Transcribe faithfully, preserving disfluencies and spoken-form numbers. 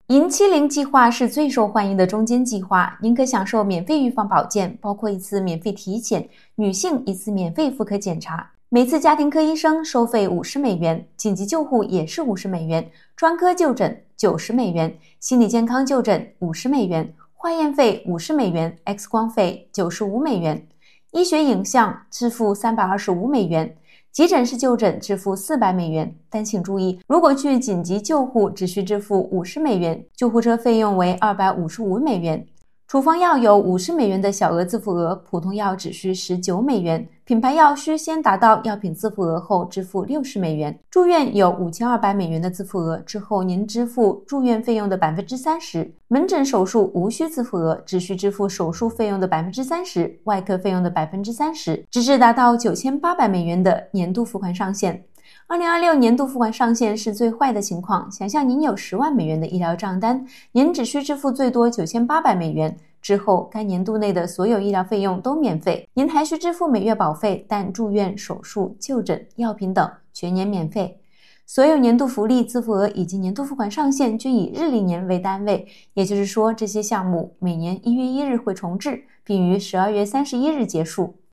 银七零计划是最受欢迎的中间计划，您可享受免费预防保健，包括一次免费体检，女性一次免费妇科检查，每次家庭科医生收费五十美元，紧急救护也是五十美元，专科就诊九十美元，心理健康就诊五十美元，化验费五十美元， X 光费九十五美元，医学影像支付三百二十五美元，急诊室就诊支付四百美元，但请注意，如果去紧急救护只需支付五十美元，救护车费用为二百五十五美元。处方药有五十美元的小额自付额，普通药只需十九美元，品牌药需先达到药品自付额后支付六十美元。住院有五千二百美元的自付额，之后您支付住院费用的 百分之三十。门诊手术无需自付额，只需支付手术费用的 百分之三十， 外科费用的 百分之三十， 直至达到九千八百美元的年度付款上限。二零二六年度付款上限是最坏的情况，想象您有十万美元的医疗账单，您只需支付最多九千八百美元，之后该年度内的所有医疗费用都免费，您还需支付每月保费，但住院、手术、就诊、药品等全年免费。所有年度福利、自付额以及年度付款上限均以日历年为单位，也就是说这些项目每年一月一日会重置，并于十二月三十一日结束。